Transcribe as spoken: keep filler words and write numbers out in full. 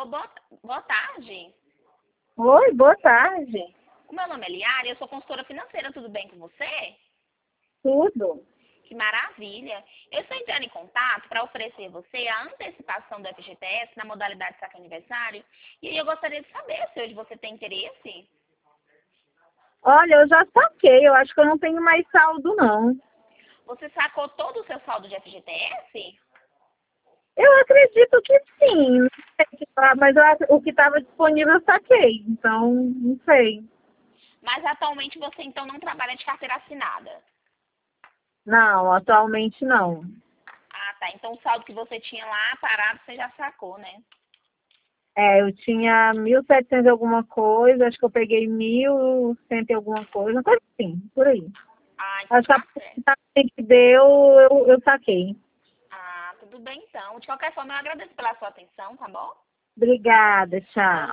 boa, boa tarde. Oi, boa tarde. O meu nome é Liara e eu sou consultora financeira. Tudo bem com você? Tudo. Que maravilha. Eu estou entrando em contato para oferecer a você a antecipação do F G T S na modalidade saque aniversário. E aí eu gostaria de saber se hoje você tem interesse. Olha, eu já saquei, eu acho que eu não tenho mais saldo, não. Você sacou todo o seu saldo de F G T S? Eu acredito que sim, não sei, tá, mas eu ac- o que estava disponível eu saquei, então não sei. Mas atualmente você então não trabalha de carteira assinada. Não, atualmente não. Ah, tá. Então o saldo que você tinha lá parado você já sacou, né? É, eu tinha mil e setecentos e alguma coisa, acho que eu peguei mil e cento e alguma coisa, uma coisa assim, por aí. Ah, então Acho que a tá certo. porcentagem que deu, eu, eu saquei. Ah, tudo bem então. De qualquer forma, eu agradeço pela sua atenção, tá bom? Obrigada, tchau.